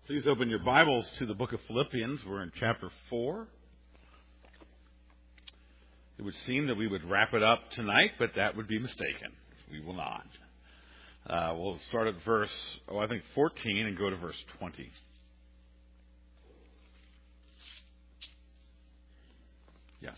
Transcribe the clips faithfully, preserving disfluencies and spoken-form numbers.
Please open your Bibles to the book of Philippians. We're in chapter four. It would seem that we would wrap it up tonight, but that would be mistaken. We will not. Uh, we'll start at verse, oh, I think fourteen and go to verse twenty. Yes.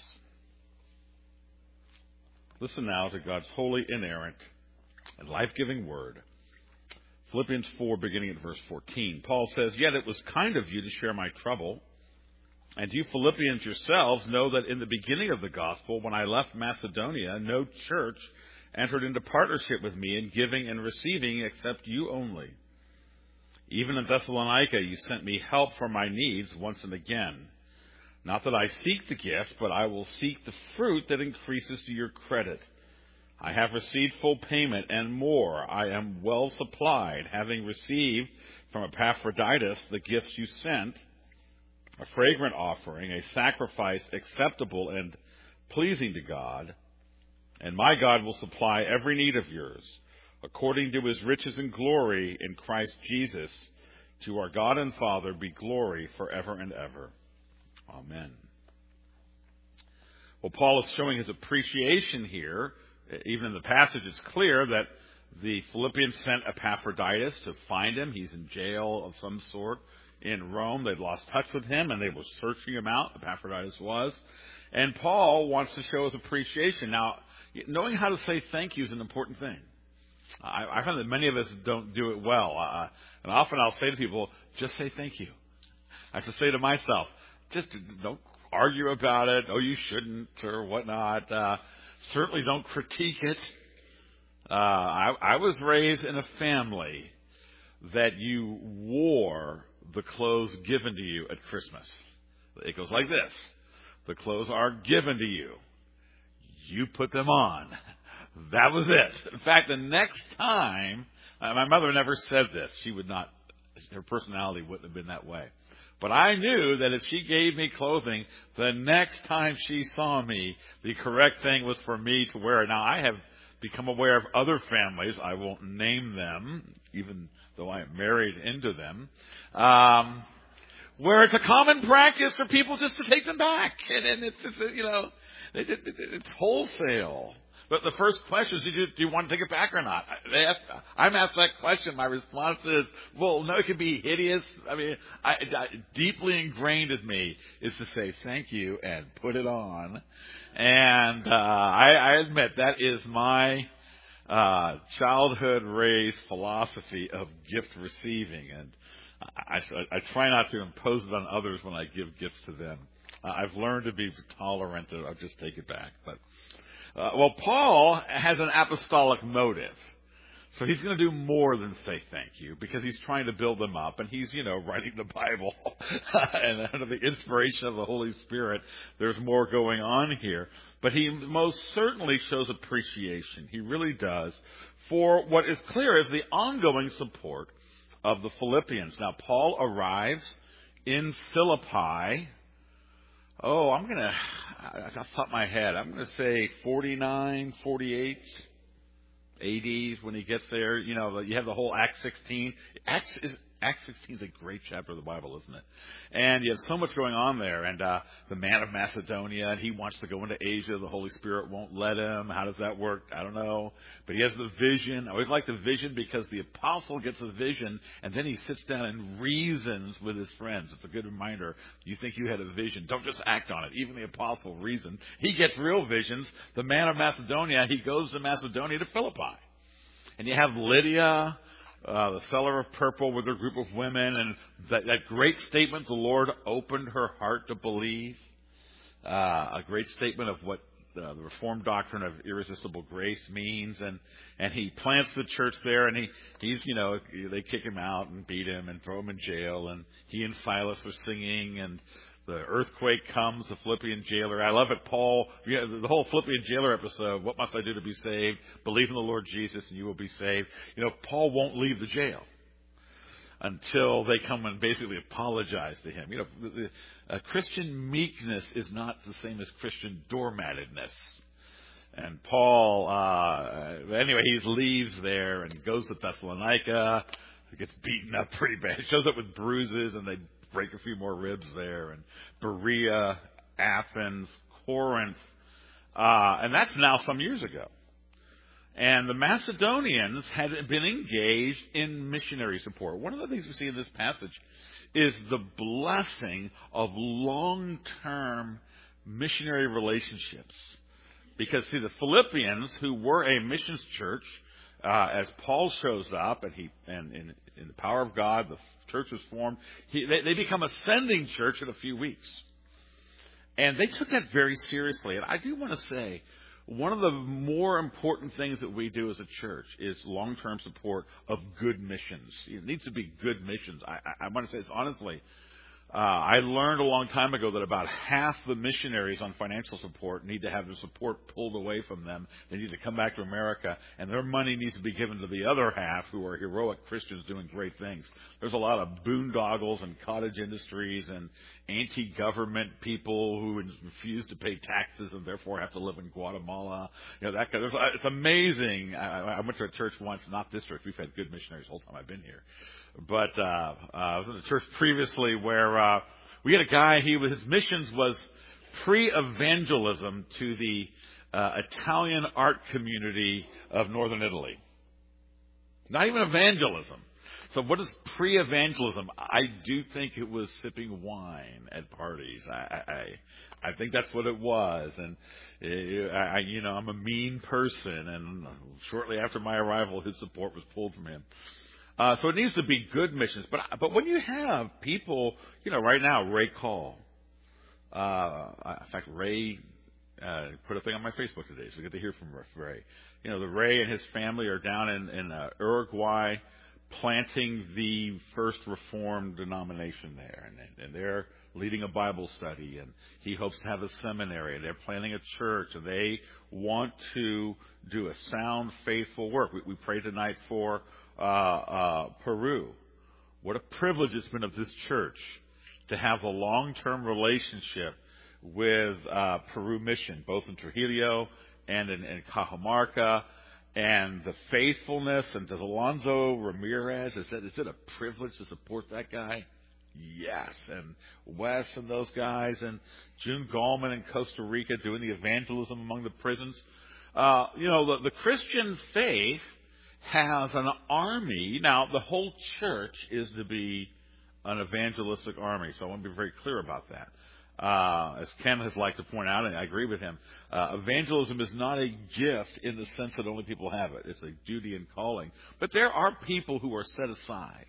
Listen now to God's holy, inerrant, and life-giving word. Philippians four, beginning at verse fourteen. Paul says, "Yet it was kind of you to share my trouble. And you Philippians yourselves know that in the beginning of the gospel, when I left Macedonia, no church entered into partnership with me in giving and receiving except you only. Even in Thessalonica, you sent me help for my needs once and again. Not that I seek the gift, but I will seek the fruit that increases to your credit. I have received full payment and more. I am well supplied, having received from Epaphroditus the gifts you sent, a fragrant offering, a sacrifice acceptable and pleasing to God. And my God will supply every need of yours, according to his riches and glory in Christ Jesus. To our God and Father be glory forever and ever. Amen." Well, Paul is showing his appreciation here. Even in the passage, it's clear that the Philippians sent Epaphroditus to find him. He's in jail of some sort in Rome. They'd lost touch with him, and they were searching him out. Epaphroditus was. And Paul wants to show his appreciation. Now, knowing how to say thank you is an important thing. I, I find that many of us don't do it well. Uh, and often I'll say to people, just say thank you. I have to say to myself, just don't argue about it. Oh, you shouldn't, or whatnot. Uh, Certainly don't critique it. Uh, I, I was raised in a family that you wore the clothes given to you at Christmas. It goes like this. The clothes are given to you. You put them on. That was it. In fact, the next time, uh, my mother never said this. She would not, her personality wouldn't have been that way. But I knew that if she gave me clothing, the next time she saw me, the correct thing was for me to wear it. Now, I have become aware of other families. I won't name them, even though I am married into them, um, where it's a common practice for people just to take them back. And, and it's, it's, you know, it, it, it, it's wholesale. But the first question is, do you, do you want to take it back or not? They ask, I'm asked that question. My response is, well, no, it could be hideous. I mean, I, I, deeply ingrained in me is to say thank you and put it on. And uh, I, I admit that is my uh, childhood-raised philosophy of gift receiving. And I, I, I try not to impose it on others when I give gifts to them. Uh, I've learned to be tolerant. I'll just take it back. But Uh, well, Paul has an apostolic motive. So he's going to do more than say thank you, because he's trying to build them up, and he's, you know, writing the Bible. And under the inspiration of the Holy Spirit, there's more going on here. But he most certainly shows appreciation. He really does, for what is clear is the ongoing support of the Philippians. Now, Paul arrives in Philippi. Oh, I'm going to, off the top of my head, I'm going to say forty-nine, forty-eight, eighties when he gets there. You know, you have the whole Acts sixteen. Acts is, Acts sixteen is a great chapter of the Bible, isn't it? And you have so much going on there. And uh, the man of Macedonia, and he wants to go into Asia. The Holy Spirit won't let him. How does that work? I don't know. But he has the vision. I always like the vision because the apostle gets a vision, and then he sits down and reasons with his friends. It's a good reminder. You think you had a vision. Don't just act on it. Even the apostle reasoned. He gets real visions. The man of Macedonia, he goes to Macedonia to Philippi. And you have Lydia, Uh, the seller of purple, with a group of women, and that, that great statement, the Lord opened her heart to believe. Uh, a great statement of what uh, the Reformed doctrine of irresistible grace means, and and he plants the church there, and he he's you know they kick him out and beat him and throw him in jail, and he and Silas are singing, and the earthquake comes, the Philippian jailer. I love it, Paul. You know, the whole Philippian jailer episode, what must I do to be saved? Believe in the Lord Jesus and you will be saved. You know, Paul won't leave the jail until they come and basically apologize to him. You know, the, the, uh, Christian meekness is not the same as Christian doormatedness. And Paul, uh, anyway, he leaves there and goes to Thessalonica. gets beaten up pretty bad. It shows up with bruises, and they break a few more ribs there. And Berea, Athens, Corinth, uh, and that's now some years ago. And the Macedonians had been engaged in missionary support. One of the things we see in this passage is the blessing of long-term missionary relationships. Because, see, the Philippians, who were a missions church, uh, as Paul shows up, and he and in, in the power of God, the church was formed, he, they, they become a sending church in a few weeks. And they took that very seriously. And I do want to say, one of the more important things that we do as a church is long-term support of good missions. It needs to be good missions. I, I, I want to say this honestly. Uh, I learned a long time ago that about half the missionaries on financial support need to have their support pulled away from them. They need to come back to America, and their money needs to be given to the other half who are heroic Christians doing great things. There's a lot of boondoggles and cottage industries and anti-government people who refuse to pay taxes and therefore have to live in Guatemala. You know, that there's, it's amazing. I, I went to a church once, not this church. We've had good missionaries the whole time I've been here. But uh, uh, I was in a church previously where uh, we had a guy. He was, his missions was pre-evangelism to the uh, Italian art community of northern Italy. Not even evangelism. So what is pre-evangelism? I do think it was sipping wine at parties. I I, I think that's what it was. And it, I, you know, I'm a mean person, and shortly after my arrival, his support was pulled from him. Uh, so it needs to be good missions. But but when you have people, you know, right now, Ray Call. Uh, in fact, Ray uh, put a thing on my Facebook today, so we get to hear from Ray. You know, the Ray and his family are down in, in uh, Uruguay planting the first Reformed denomination there. And, and they're leading a Bible study, and he hopes to have a seminary, and they're planning a church, and they want to do a sound, faithful work. We, we pray tonight for Uh, uh, Peru. What a privilege it's been of this church to have a long-term relationship with uh, Peru Mission, both in Trujillo and in, in Cajamarca, and the faithfulness. And does Alonso Ramirez, is, that, is it a privilege to support that guy? Yes. And Wes and those guys, and June Gallman in Costa Rica doing the evangelism among the prisons. Uh, you know, the, the Christian faith has an army. Now, the whole church is to be an evangelistic army, so I want to be very clear about that. Uh, as Ken has liked to point out, and I agree with him, uh, evangelism is not a gift in the sense that only people have it. It's a duty and calling. But there are people who are set aside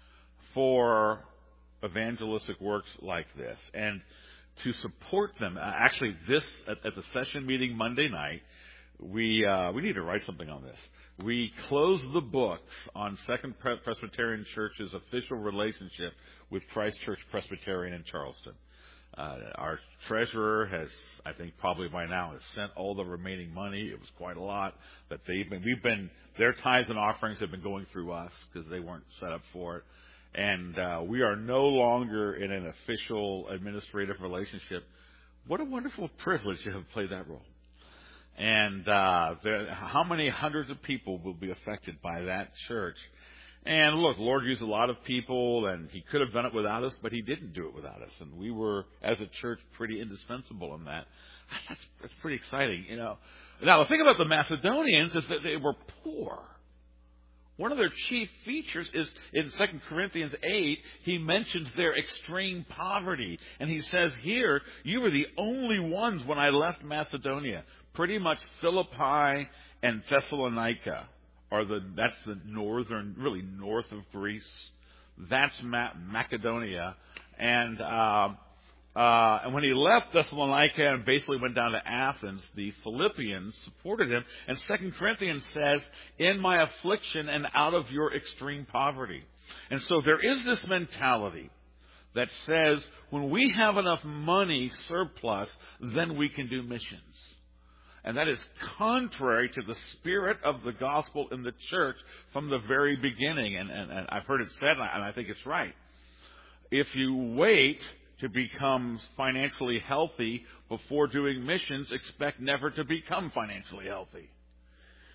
for evangelistic works like this. And to support them, uh, actually, this, at, at the session meeting Monday night, we uh, we need to write something on this. We closed the books on Second Presbyterian Church's official relationship with Christ Church Presbyterian in Charleston. Uh, our treasurer has, I think probably by now, has sent all the remaining money. It was quite a lot that they've been, we've been, their tithes and offerings have been going through us because they weren't set up for it. And uh, we are no longer in an official administrative relationship. What a wonderful privilege to have played that role. And uh, there, how many hundreds of people will be affected by that church? And look, the Lord used a lot of people, and He could have done it without us, but He didn't do it without us. And we were, as a church, pretty indispensable in that. That's, that's pretty exciting, you know. Now, the thing about the Macedonians is that they were poor. One of their chief features is in Second Corinthians eight, he mentions their extreme poverty. And he says here, you were the only ones when I left Macedonia. Pretty much Philippi and Thessalonica are the, that's the northern, really north of Greece. That's Ma- Macedonia. And, uh, Uh, and when he left Thessalonica and basically went down to Athens, the Philippians supported him. And Second Corinthians says, in my affliction and out of your extreme poverty. And so there is this mentality that says when we have enough money surplus, then we can do missions. And that is contrary to the spirit of the gospel in the church from the very beginning. And, and, and I've heard it said, and I think it's right. If you wait to become financially healthy before doing missions, expect never to become financially healthy.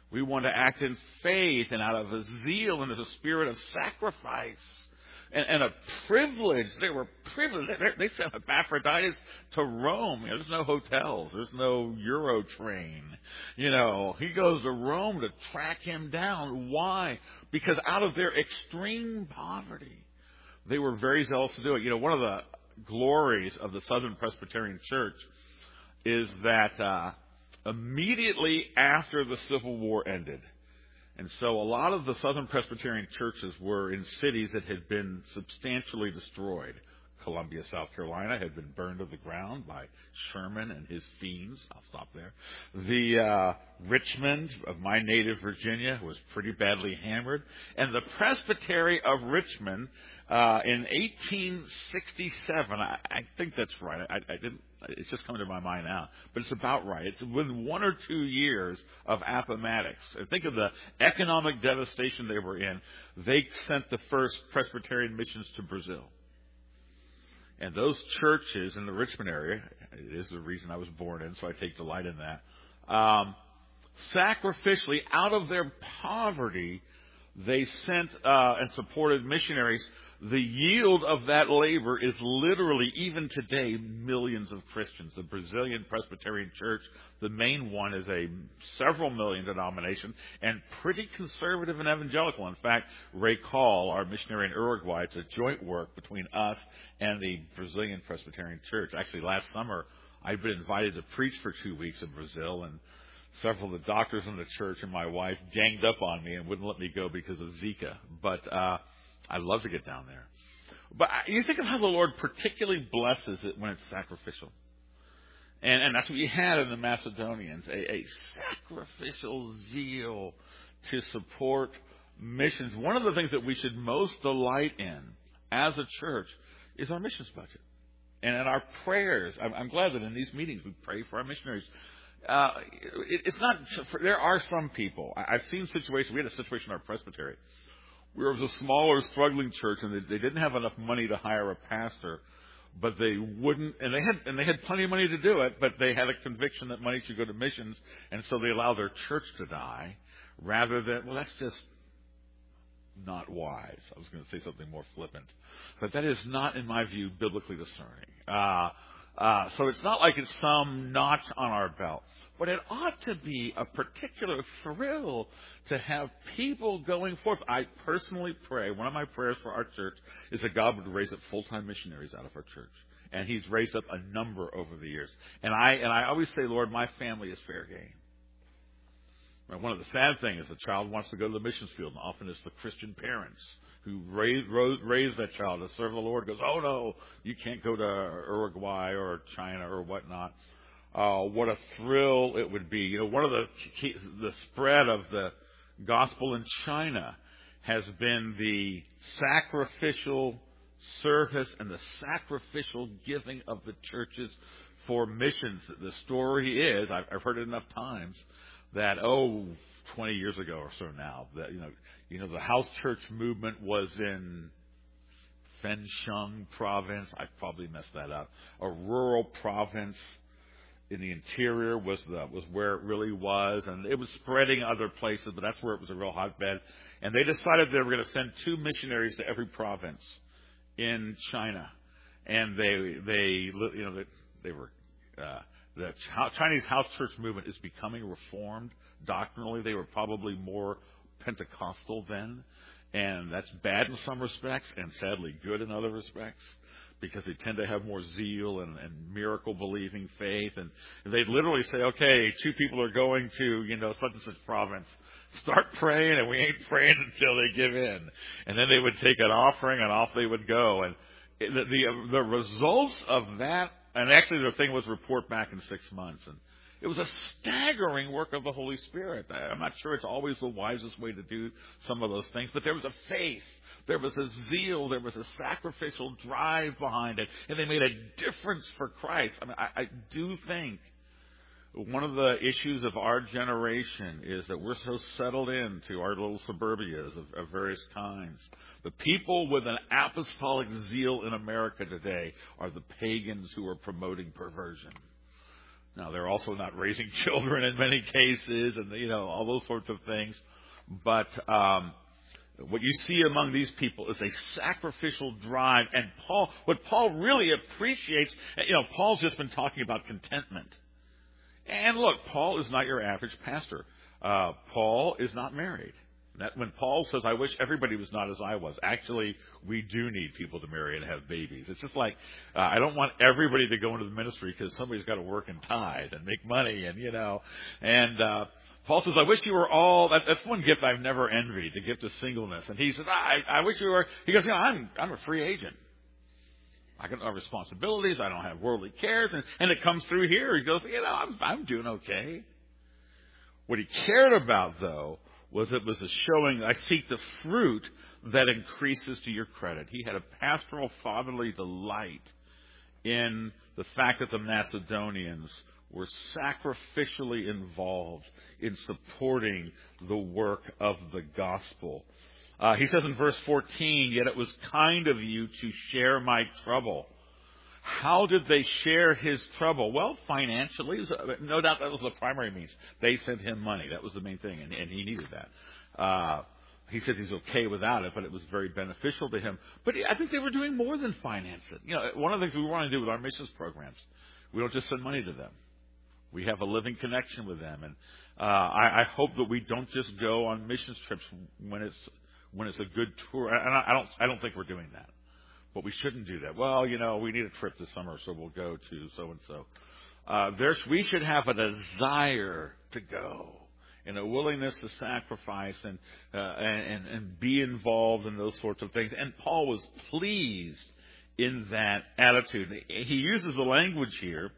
We want to act in faith and out of a zeal and as a spirit of sacrifice and, and a privilege. They were privileged. They, they sent Epaphroditus to Rome. You know, there's no hotels. There's no Euro train. You know, he goes to Rome to track him down. Why? Because out of their extreme poverty, they were very zealous to do it. You know, one of the glories of the Southern Presbyterian Church is that uh, immediately after the Civil War ended, and so a lot of the Southern Presbyterian churches were in cities that had been substantially destroyed. Columbia, South Carolina had been burned to the ground by Sherman and his fiends. I'll stop there. The uh, Richmond of my native Virginia was pretty badly hammered. And the Presbytery of Richmond uh, in eighteen sixty-seven, I, I think that's right. I, I didn't. It's just coming to my mind now, but it's about right. It's within one or two years of Appomattox. And think of the economic devastation they were in. They sent the first Presbyterian missions to Brazil. And those churches in the Richmond area, it is the region I was born in, so I take delight in that, um, sacrificially, out of their poverty, they sent uh, and supported missionaries. The yield of that labor is literally, even today, millions of Christians. The Brazilian Presbyterian Church, the main one, is a several million denomination and pretty conservative and evangelical. In fact, Ray Call, our missionary in Uruguay, it's a joint work between us and the Brazilian Presbyterian Church. Actually, last summer, I'd been invited to preach for two weeks in Brazil, and several of the doctors in the church and my wife ganged up on me and wouldn't let me go because of Zika. But uh I'd love to get down there. But you think of how the Lord particularly blesses it when it's sacrificial. And, and that's what you had in the Macedonians, a, a sacrificial zeal to support missions. One of the things that we should most delight in as a church is our missions budget. And in our prayers, I'm, I'm glad that in these meetings we pray for our missionaries. Uh, it, it's not, there are some people, I've seen situations, we had a situation in our presbytery. We were a smaller, struggling church, and they, they didn't have enough money to hire a pastor, but they wouldn't, and they had, and they had plenty of money to do it, but they had a conviction that money should go to missions, and so they allowed their church to die, rather than, well, that's just not wise. I was going to say something more flippant, but that is not, in my view, biblically discerning. Uh, uh, so it's not like it's some notch on our belt. But it ought to be a particular thrill to have people going forth. I personally pray, one of my prayers for our church is that God would raise up full-time missionaries out of our church. And He's raised up a number over the years. And I and I always say, Lord, my family is fair game. Right, one of the sad things is the child wants to go to the missions field, and often it's the Christian parents who raised, raised that child to serve the Lord goes, oh, no, you can't go to Uruguay or China or whatnot. Uh, what a thrill it would be. You know, one of the the spread of the gospel in China has been the sacrificial service and the sacrificial giving of the churches for missions. The story is, I've, I've heard it enough times, that, oh, twenty years ago or so now, that, you know, you know, the house church movement was in Fensheng province. I probably messed that up. A rural province in the interior was the, was where it really was, and it was spreading other places, but that's where it was a real hotbed. And they decided they were going to send two missionaries to every province in China, and they they you know they, they were uh, the Chinese house church movement is becoming reformed doctrinally. They were probably more Pentecostal then, and that's bad in some respects, and sadly good in other respects, because they tend to have more zeal and, and miracle-believing faith. And they'd literally say, okay, two people are going to, you know, such and such province. Start praying, and we ain't praying until they give in. And then they would take an offering, and off they would go. And the the, the results of that, and actually the thing was report back in six months. And it was a staggering work of the Holy Spirit. I'm not sure it's always the wisest way to do some of those things, but there was a faith, there was a zeal, there was a sacrificial drive behind it, and they made a difference for Christ. I mean, I, I do think one of the issues of our generation is that we're so settled into our little suburbias of, of various kinds. The people with an apostolic zeal in America today are the pagans who are promoting perversion. Now, they're also not raising children in many cases and, you know, all those sorts of things. But um, what you see among these people is a sacrificial drive. And Paul, what Paul really appreciates, you know, Paul's just been talking about contentment. And look, Paul is not your average pastor. Uh, Paul is not married. That when Paul says, I wish everybody was not as I was, actually, we do need people to marry and have babies. It's just like, uh, I don't want everybody to go into the ministry because somebody's got to work and tithe and make money and, you know. And uh, Paul says, I wish you were all, that, that's one gift I've never envied, the gift of singleness. And he says, I, I wish you were, he goes, you know, I'm, I'm a free agent. I don't have responsibilities. I don't have worldly cares. And, and it comes through here. He goes, you know, I'm, I'm doing okay. What he cared about, though, was it was a showing, I seek the fruit that increases to your credit. He had a pastoral fatherly delight in the fact that the Macedonians were sacrificially involved in supporting the work of the gospel. Uh, he says in verse fourteen, yet it was kind of you to share my trouble. How did they share his trouble? Well, financially. No doubt that was the primary means. They sent him money. That was the main thing, and, and he needed that. Uh, he said he's okay without it, but it was very beneficial to him. But I think they were doing more than finance it. You know, one of the things we want to do with our missions programs, we don't just send money to them. We have a living connection with them, and uh, I, I hope that we don't just go on missions trips when it's when it's a good tour. And I, I don't I don't think we're doing that. But we shouldn't do that. Well, you know, we need a trip this summer, so we'll go to so-and-so. Uh, there's, we should have a desire to go and a willingness to sacrifice and, uh, and, and be involved in those sorts of things. And Paul was pleased in that attitude. He uses the language here,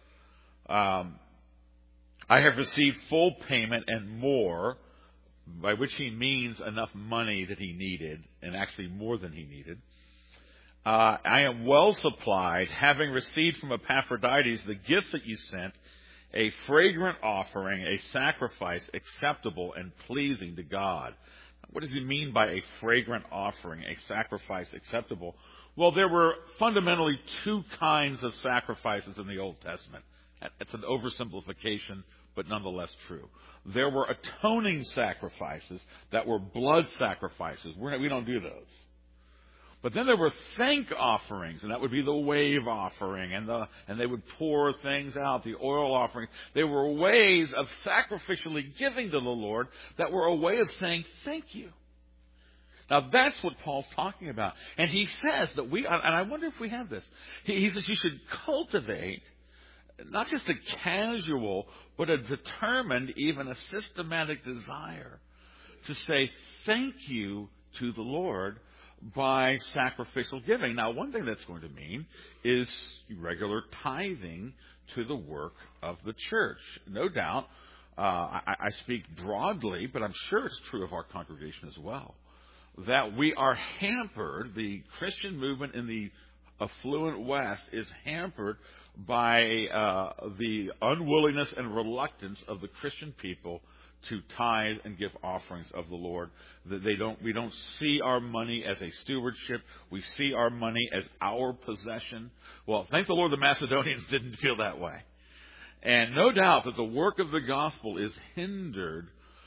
um, I have received full payment and more, by which he means enough money that he needed, and actually more than he needed. Uh, I am well supplied, having received from Epaphroditus the gifts that you sent, a fragrant offering, a sacrifice acceptable and pleasing to God. What does he mean by a fragrant offering, a sacrifice acceptable? Well, there were fundamentally two kinds of sacrifices in the Old Testament. It's an oversimplification, but nonetheless true. There were atoning sacrifices that were blood sacrifices. We're not, we don't do those. But then there were thank offerings, and that would be the wave offering, and the and they would pour things out, the oil offering. They were ways of sacrificially giving to the Lord that were a way of saying thank you. Now that's what Paul's talking about. And he says that we, and I wonder if we have this, he, he says you should cultivate not just a casual, but a determined, even a systematic desire to say thank you to the Lord by sacrificial giving. Now, one thing that's going to mean is regular tithing to the work of the church. No doubt, uh, I, I speak broadly, but I'm sure it's true of our congregation as well, that we are hampered, the Christian movement in the affluent West is hampered by uh, the unwillingness and reluctance of the Christian people to tithe and give offerings of the Lord. That they don't, we don't see our money as a stewardship. We see our money as our possession. Well, thank the Lord the Macedonians didn't feel that way. And no doubt that the work of the gospel is hindered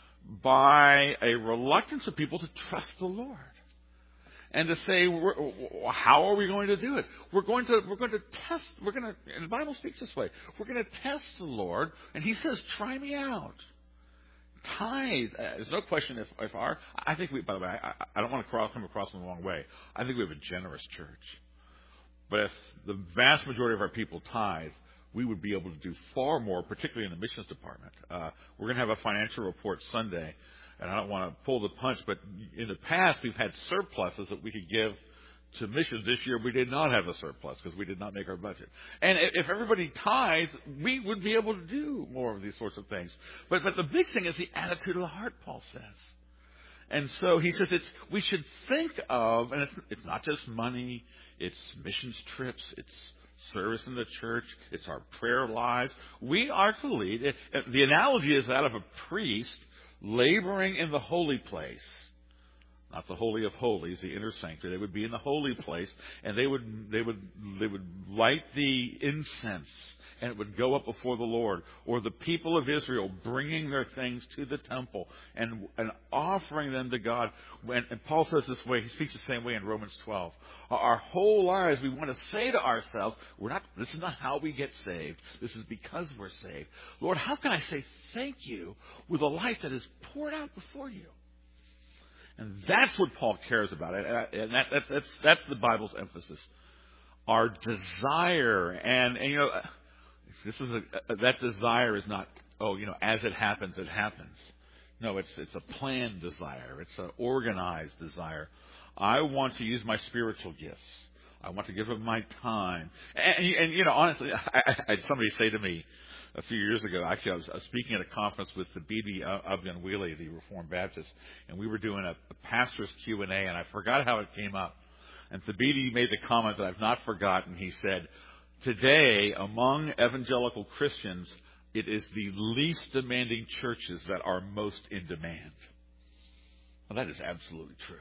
by a reluctance of people to trust the Lord. And to say, we're, how are we going to do it? We're going to, we're going to test, we're going to, and the Bible speaks this way, we're going to test the Lord, and He says, try me out. Tithe. Uh, there's no question if, if our, I think we, by the way, I, I don't want to cross, come across in the wrong way. I think we have a generous church. But if the vast majority of our people tithe, we would be able to do far more, particularly in the missions department. Uh, we're going to have a financial report Sunday, and I don't want to pull the punch, but in the past we've had surpluses that we could give to missions. This year we did not have a surplus because we did not make our budget. And if everybody tithes, we would be able to do more of these sorts of things. But but the big thing is the attitude of the heart, Paul says. And so he says it's we should think of, and it's, it's not just money, it's missions trips, it's service in the church, it's our prayer lives. We are to lead. It, the analogy is that of a priest laboring in the holy place not the Holy of Holies, the inner sanctuary. They would be in the holy place, and they would they would they would light the incense, and it would go up before the Lord. Or the people of Israel bringing their things to the temple and and offering them to God. When, and Paul says this way, he speaks the same way in Romans twelve. Our whole lives, we want to say to ourselves, "We're not. This is not how we get saved. This is because we're saved." Lord, how can I say thank you with a life that is poured out before you? And that's what Paul cares about, and that, that's, that's, that's the Bible's emphasis. Our desire, and, and you know, this is a, that desire is not, oh, you know, as it happens, it happens. No, it's it's a planned desire. It's an organized desire. I want to use my spiritual gifts. I want to give them my time. And, and you know, honestly, I, I had somebody say to me a few years ago, actually, I was, I was speaking at a conference with the Bibi Abgan-Wheelie, the Reformed Baptist, and we were doing a, a pastor's Q and A, and I forgot how it came up. And Thabiti made the comment that I've not forgotten. He said, today, among evangelical Christians, it is the least demanding churches that are most in demand. Well, that is absolutely true.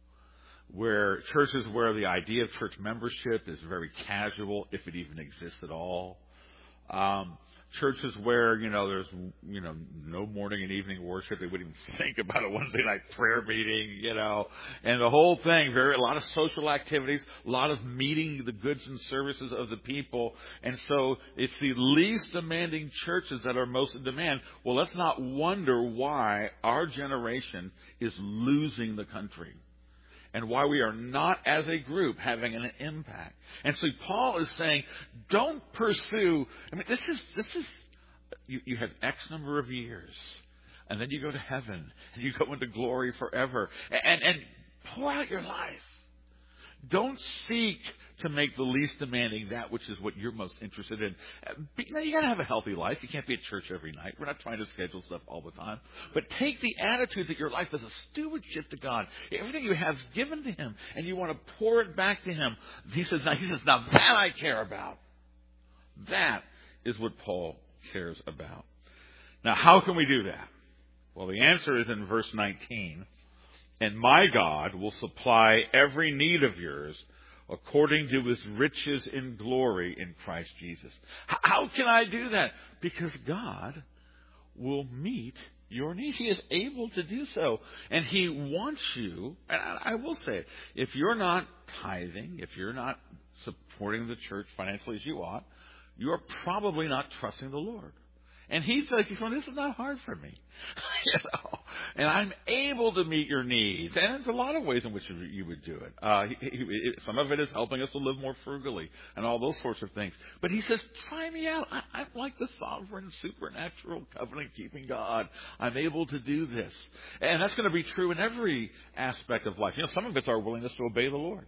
Where churches where the idea of church membership is very casual, if it even exists at all. Um, churches where, you know, there's, you know, no morning and evening worship. They wouldn't even think about a Wednesday night prayer meeting, you know, and the whole thing, very, a lot of social activities, a lot of meeting the goods and services of the people. And so it's the least demanding churches that are most in demand. Well, let's not wonder why our generation is losing the country. And why we are not, as a group, having an impact. And so Paul is saying, don't pursue. I mean, this is this is you, you have X number of years, and then you go to heaven, and you go into glory forever, and and pour out your life. Don't seek to make the least demanding that which is what you're most interested in. You know, you got to have a healthy life. You can't be at church every night. We're not trying to schedule stuff all the time. But take the attitude that your life is a stewardship to God. Everything you have is given to Him, and you want to pour it back to Him. He says, now, he says, now that I care about. That is what Paul cares about. Now, how can we do that? Well, the answer is in verse nineteen. And my God will supply every need of yours according to His riches in glory in Christ Jesus. How can I do that? Because God will meet your needs. He is able to do so. And He wants you, and I will say it, if you're not tithing, if you're not supporting the church financially as you ought, you are probably not trusting the Lord. And He's like, this is not hard for me. you know, and I'm able to meet your needs. And there's a lot of ways in which you would do it. Uh, he, he, some of it is helping us to live more frugally and all those sorts of things. But He says, try me out. I, I'm like the sovereign, supernatural, covenant-keeping God. I'm able to do this. And that's going to be true in every aspect of life. You know, some of it's our willingness to obey the Lord.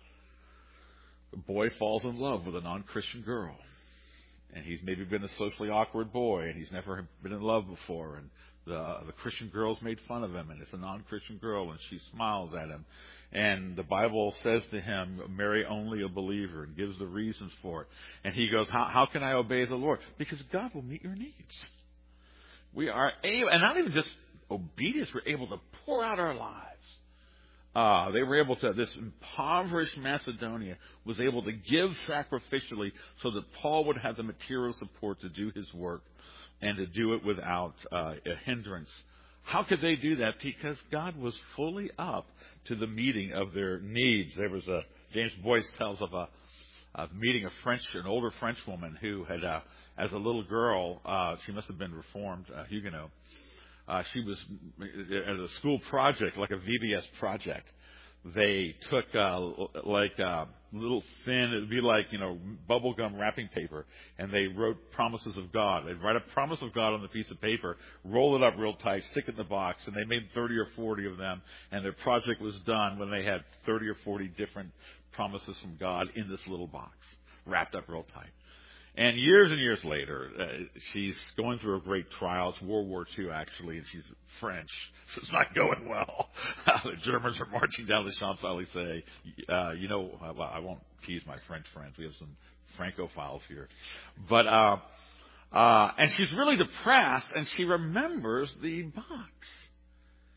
A boy falls in love with a non-Christian girl. And he's maybe been a socially awkward boy, and he's never been in love before. And the the Christian girl's made fun of him, and it's a non-Christian girl, and she smiles at him. And the Bible says to him, marry only a believer, and gives the reasons for it. And he goes, how, how can I obey the Lord? Because God will meet your needs. We are able, and not even just obedience, we're able to pour out our lives. Uh, they were able to, this impoverished Macedonia was able to give sacrificially so that Paul would have the material support to do his work and to do it without uh, a hindrance. How could they do that? Because God was fully up to the meeting of their needs. There was a, James Boyce tells of a, of meeting a French, an older French woman who had, uh, as a little girl, uh, she must have been Reformed, uh, Huguenot. Uh, she was, as a school project, like a V B S project, they took uh, like uh, little thin, it would be like, you know, bubble gum wrapping paper, and they wrote promises of God. They'd write a promise of God on the piece of paper, roll it up real tight, stick it in the box, and they made thirty or forty of them, and their project was done when they had thirty or forty different promises from God in this little box, wrapped up real tight. And years and years later, uh, she's going through a great trial. It's World War Two, actually, and she's French, so it's not going well. The Germans are marching down the Champs-Élysées. Uh, you know, well, I won't tease my French friends. We have some Francophiles here. But, uh, uh, and she's really depressed, and she remembers the box.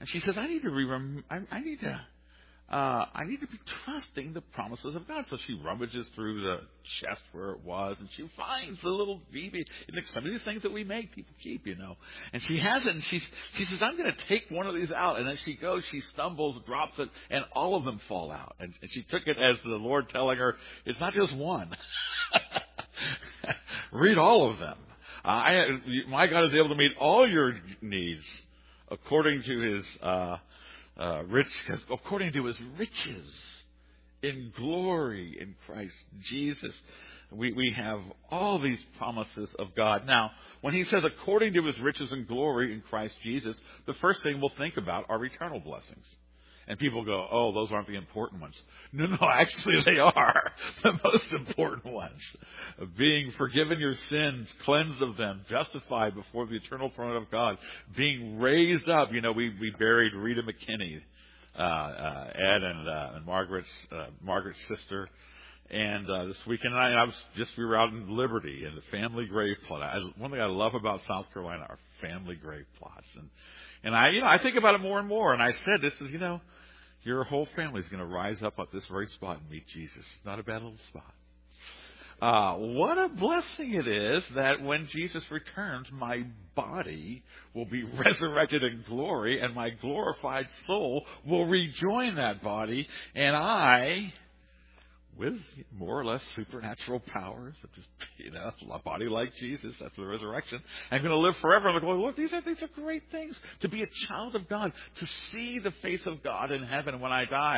And she says, I need to re- I, I need to Uh, I need to be trusting the promises of God. So she rummages through the chest where it was, and she finds the little V B. And some of these things that we make, people keep, you know. And she has it, and she's, she says, I'm going to take one of these out. And as she goes, she stumbles, drops it, and all of them fall out. And, and she took it as the Lord telling her, it's not just one. Read all of them. Uh, I, my God is able to meet all your needs according to His uh Uh, rich, according to His riches in glory in Christ Jesus. We, we have all these promises of God. Now, when He says according to His riches and glory in Christ Jesus, the first thing we'll think about are eternal blessings. And people go, oh, those aren't the important ones. No, no, actually they are the most important ones. Being forgiven your sins, cleansed of them, justified before the eternal throne of God, being raised up. You know, we, we buried Rita McKinney, uh, uh, Ed and, uh, and Margaret's, uh, Margaret's sister. And, uh, this weekend, I, I was just, we were out in Liberty in the family grave plot. I, one thing I love about South Carolina are family grave plots. And, and I, you know, I think about it more and more. And I said, this is, you know, your whole family is going to rise up at this very spot and meet Jesus. Not a bad little spot. Uh, what a blessing it is that when Jesus returns, my body will be resurrected in glory and my glorified soul will rejoin that body. And I, with more or less supernatural powers, such as, you know, a body like Jesus after the resurrection, I'm going to live forever. And I'm going, look, these are, these are great things. To be a child of God, to see the face of God in heaven when I die.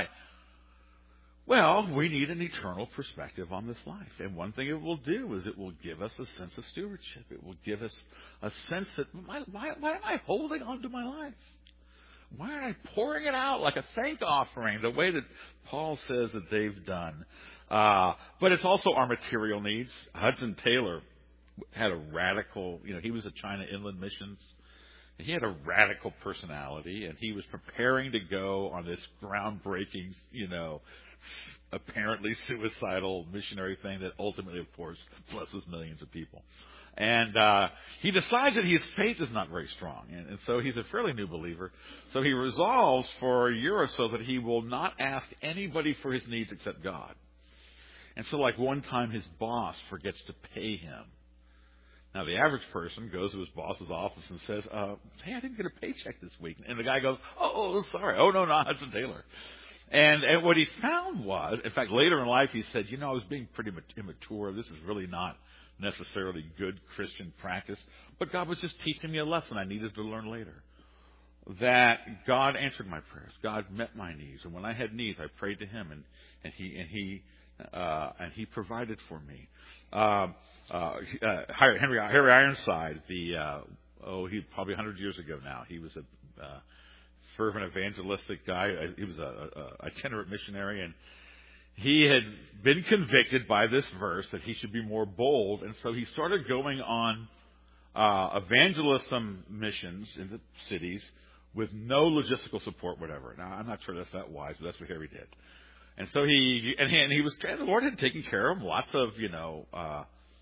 Well, we need an eternal perspective on this life. And one thing it will do is it will give us a sense of stewardship. It will give us a sense that, why, why, why am I holding on to my life? Why aren't I pouring it out like a thank offering, the way that Paul says that they've done? Uh, but it's also our material needs. Hudson Taylor had a radical, you know, he was at China Inland Missions. He had a radical personality, and he was preparing to go on this groundbreaking, you know, apparently suicidal missionary thing that ultimately, of course, blesses millions of people. And uh he decides that his faith is not very strong. And, and so he's a fairly new believer. So he resolves for a year or so that he will not ask anybody for his needs except God. And so like one time his boss forgets to pay him. Now the average person goes to his boss's office and says, uh, hey, I didn't get a paycheck this week. And the guy goes, oh, oh sorry. Oh, no, not Hudson Taylor. And, and what he found was, in fact, later in life he said, you know, I was being pretty immature. This is really not necessarily good Christian practice, but God was just teaching me a lesson I needed to learn later. That God answered my prayers. God met my needs, and when I had needs, I prayed to Him, and, and He and He uh, and He provided for me. Uh, uh, uh, Henry Harry Ironside, the uh, oh, he probably a hundred years ago now. He was a uh, fervent evangelistic guy. He was a, a, a itinerant missionary, and he had been convicted by this verse that he should be more bold, and so he started going on uh, evangelism missions in the cities with no logistical support, whatever. Now, I'm not sure that's that wise, but that's what Harry did. And so he and he, and he was the Lord had taken care of him. Lots of you know uh,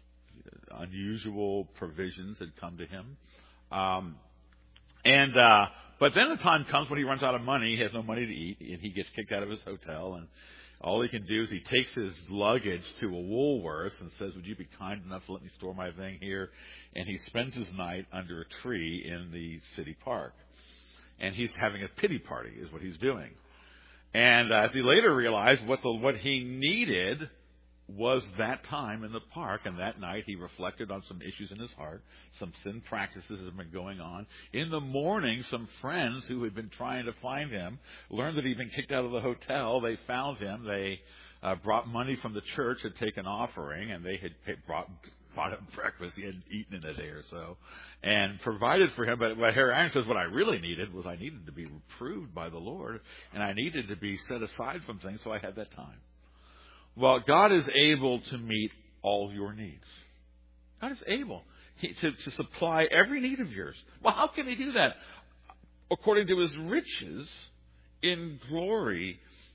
unusual provisions had come to him, um, and uh, but then the time comes when he runs out of money. He has no money to eat, and he gets kicked out of his hotel and. All he can do is he takes his luggage to a Woolworths and says, would you be kind enough to let me store my thing here? And he spends his night under a tree in the city park. And he's having a pity party is what he's doing. And uh, as he later realized, what the what he needed was that time in the park. And that night he reflected on some issues in his heart, some sin practices that had been going on. In the morning, some friends who had been trying to find him learned that he'd been kicked out of the hotel. They found him. They uh, brought money from the church, had taken offering, and they had paid, brought, bought him breakfast. He hadn't eaten in a day or so, and provided for him. But what Harry Iron says, what I really needed was I needed to be reproved by the Lord, and I needed to be set aside from things, so I had that time. Well, God is able to meet all your needs. God is able he, to, to supply every need of yours. Well, how can He do that? According to His riches in glory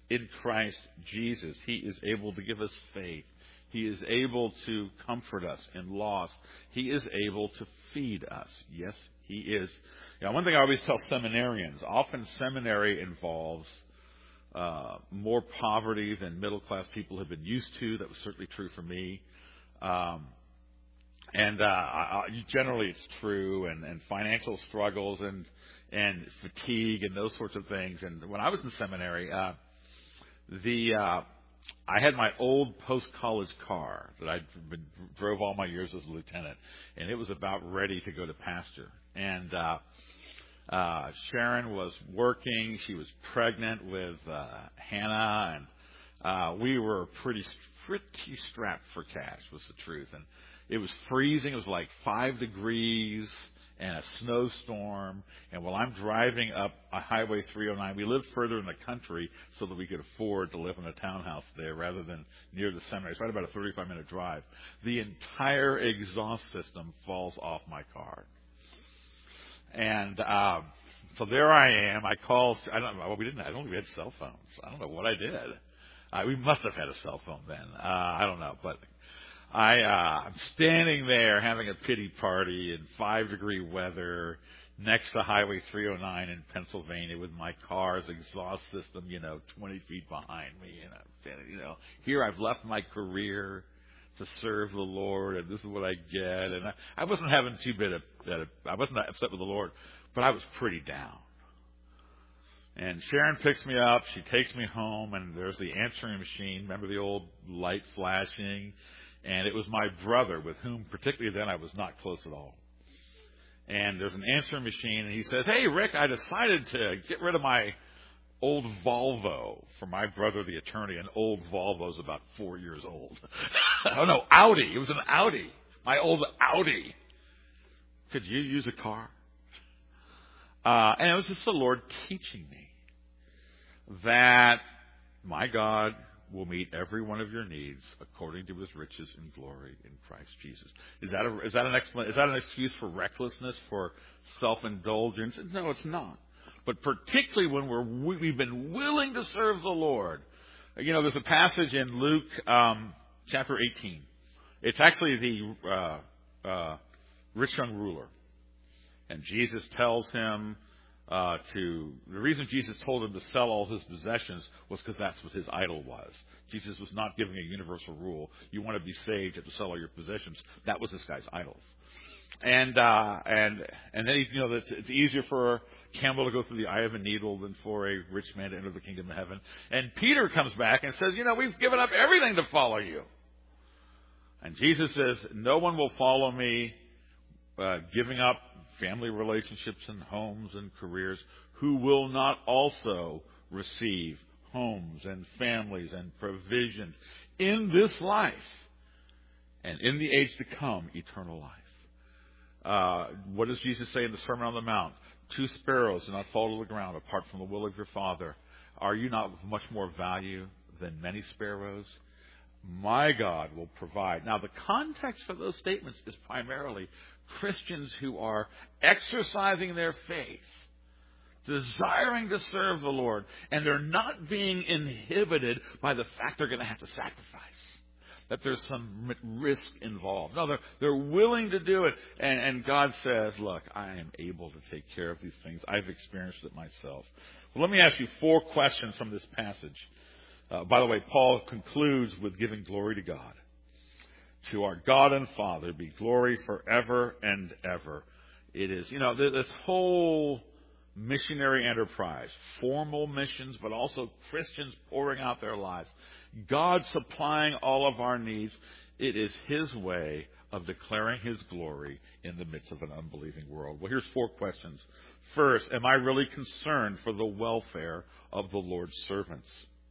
in Christ Jesus. He is able to give us faith. He is able to comfort us in loss. He is able to feed us. Yes, He is. Now, one thing I always tell seminarians, often seminary involves uh, more poverty than middle-class people have been used to. That was certainly true for me. Um, and uh, I, generally it's true, and, and financial struggles and and fatigue and those sorts of things. And when I was in seminary, uh, the uh, I had my old post-college car that I drove all my years as a lieutenant, and it was about ready to go to pasture. And uh, uh, Sharon was working; she was pregnant with uh, Hannah, and uh, we were pretty pretty strapped for cash. Was the truth, and it was freezing. It was like five degrees and a snowstorm. And while I'm driving up a Highway three oh nine, we lived further in the country so that we could afford to live in a townhouse there rather than near the seminary. It's right about a thirty-five minute drive. The entire exhaust system falls off my car. And um, so there I am. I call. I don't know. Well, we didn't. I don't think we had cell phones. I don't know what I did. Uh, we must have had a cell phone then. Uh, I don't know, but I, uh, I'm standing there having a pity party in five degree weather next to Highway three oh nine in Pennsylvania with my car's exhaust system, you know, twenty feet behind me. And I'm standing, you know, here I've left my career to serve the Lord, and this is what I get. And I, I wasn't having too bit of, uh, I wasn't upset with the Lord, but I was pretty down. And Sharon picks me up. She takes me home, and there's the answering machine. Remember the old light flashing? And it was my brother, with whom particularly then I was not close at all. And there's an answering machine, and he says, "Hey, Rick, I decided to get rid of my old Volvo." For my brother, the attorney, an old Volvo's about four years old. Oh, no, Audi. It was an Audi. My old Audi. Could you use a car? Uh, and it was just the Lord teaching me that my God will meet every one of your needs according to His riches and glory in Christ Jesus. Is that a, is that an explanation? Is that an excuse for recklessness, for self-indulgence? No, it's not. But particularly when we're we've been willing to serve the Lord. You know, there's a passage in Luke um, chapter eighteen. It's actually the uh, uh, rich young ruler, and Jesus tells him. Uh, to the reason Jesus told him to sell all his possessions was because that's what his idol was. Jesus was not giving a universal rule. You want to be saved, you have to sell all your possessions. That was this guy's idols. And uh, and and then you know it's, it's easier for a camel to go through the eye of a needle than for a rich man to enter the kingdom of heaven. And Peter comes back and says, "You know, we've given up everything to follow you." And Jesus says, "No one will follow me, uh, giving up family relationships and homes and careers, who will not also receive homes and families and provisions in this life and in the age to come, eternal life." Uh, what does Jesus say in the Sermon on the Mount? Two sparrows do not fall to the ground apart from the will of your Father. Are you not of much more value than many sparrows? My God will provide. Now, the context for those statements is primarily Christians who are exercising their faith, desiring to serve the Lord, and they're not being inhibited by the fact they're going to have to sacrifice, that there's some risk involved. No, they're, they're willing to do it. And, and God says, look, I am able to take care of these things. I've experienced it myself. Well, let me ask you four questions from this passage. Uh, by the way, Paul concludes with giving glory to God. To our God and Father be glory forever and ever. It is, you know, this whole missionary enterprise, formal missions, but also Christians pouring out their lives, God supplying all of our needs. It is His way of declaring His glory in the midst of an unbelieving world. Well, here's four questions. First, am I really concerned for the welfare of the Lord's servants?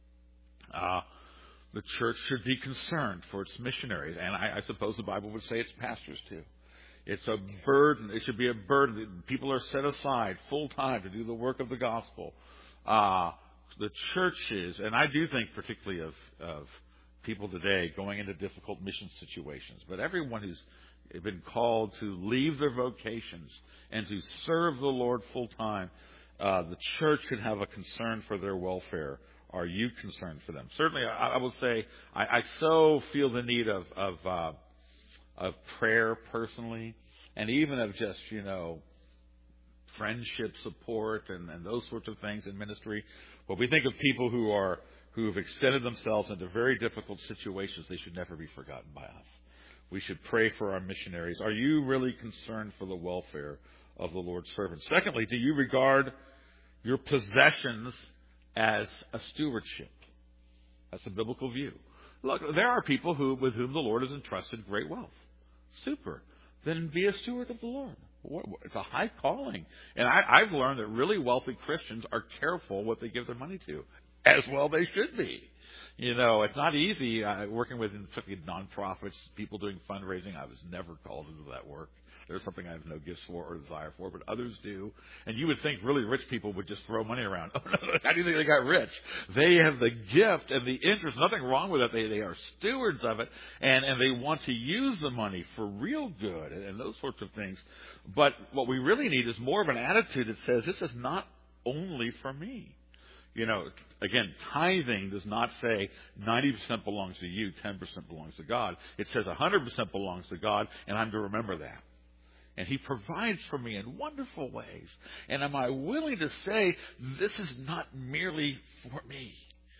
Uh, the church should be concerned for its missionaries, and I, I suppose the Bible would say its pastors too. It's a burden. It should be a burden. People are set aside full time to do the work of the gospel. Uh, the churches, and I do think particularly of, of people today going into difficult mission situations, but everyone who's been called to leave their vocations and to serve the Lord full time, uh, the church should have a concern for their welfare are you concerned for them? Certainly, I, I will say I, I so feel the need of of, uh, of prayer personally, and even of just, you know, friendship support and, and those sorts of things in ministry. But we think of people who are who have extended themselves into very difficult situations. They should never be forgotten by us. We should pray for our missionaries. Are you really concerned for the welfare of the Lord's servants? Secondly, do you regard your possessions as a stewardship? That's a biblical view. Look, there are people who, with whom the Lord has entrusted great wealth. Super. Then be a steward of the Lord. It's a high calling. And I, I've learned that really wealthy Christians are careful what they give their money to. As well they should be. You know, it's not easy uh, working with nonprofits, people doing fundraising. I was never called into that work. There's something I have no gifts for or desire for, but others do. And you would think really rich people would just throw money around. Oh, no, how do you think they got rich? They have the gift and the interest. Nothing wrong with it. They, they are stewards of it, and, and they want to use the money for real good and, and those sorts of things. But what we really need is more of an attitude that says this is not only for me. You know, again, tithing does not say ninety percent belongs to you, ten percent belongs to God. It says one hundred percent belongs to God, and I'm to remember that. And He provides for me in wonderful ways. And am I willing to say, this is not merely for me?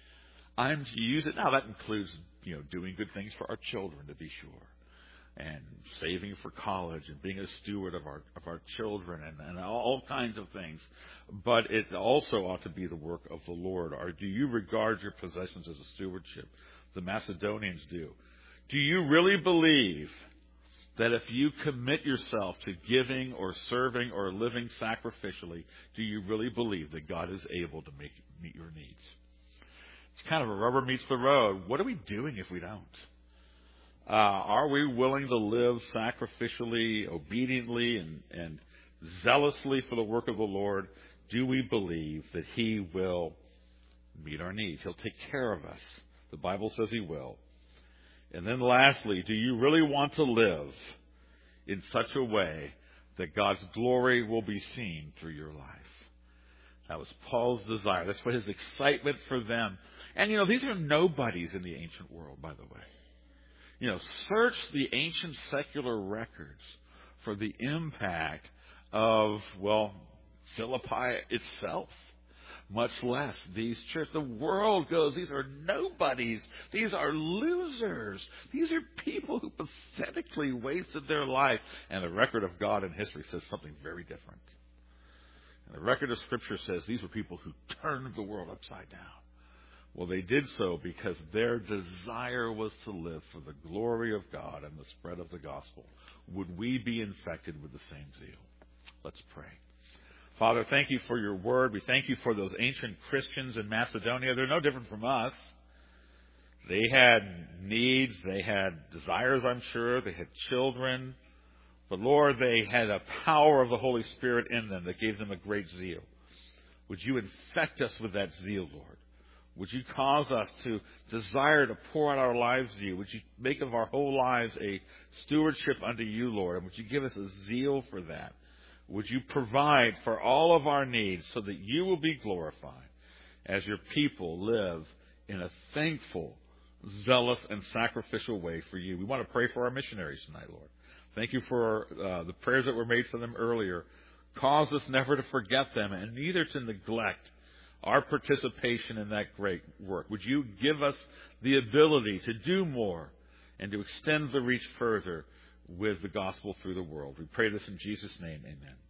I'm to use it. Now, that includes, you know, doing good things for our children, to be sure. And saving for college and being a steward of our of our children and, and all kinds of things. But it also ought to be the work of the Lord. Or do you regard your possessions as a stewardship? The Macedonians do. Do you really believe that if you commit yourself to giving or serving or living sacrificially, do you really believe that God is able to make meet your needs? It's kind of a rubber meets the road. What are we doing if we don't? Uh, are we willing to live sacrificially, obediently, and, and zealously for the work of the Lord? Do we believe that He will meet our needs? He'll take care of us. The Bible says He will. And then lastly, do you really want to live in such a way that God's glory will be seen through your life? That was Paul's desire. That's what his excitement for them. And, you know, these are nobodies in the ancient world, by the way. You know, search the ancient secular records for the impact of, well, Philippi itself, much less these churches. The world goes, these are nobodies. These are losers. These are people who pathetically wasted their life. And the record of God in history says something very different. And the record of Scripture says these were people who turned the world upside down. Well, they did so because their desire was to live for the glory of God and the spread of the gospel. Would we be infected with the same zeal? Let's pray. Father, thank you for your word. We thank you for those ancient Christians in Macedonia. They're no different from us. They had needs. They had desires, I'm sure. They had children. But, Lord, they had a power of the Holy Spirit in them that gave them a great zeal. Would you infect us with that zeal, Lord? Would you cause us to desire to pour out our lives to you? Would you make of our whole lives a stewardship unto you, Lord? And would you give us a zeal for that? Would you provide for all of our needs so that you will be glorified as your people live in a thankful, zealous, and sacrificial way for you? We want to pray for our missionaries tonight, Lord. Thank you for uh, the prayers that were made for them earlier. Cause us never to forget them and neither to neglect our participation in that great work. Would you give us the ability to do more and to extend the reach further with the gospel through the world? We pray this in Jesus' name. Amen.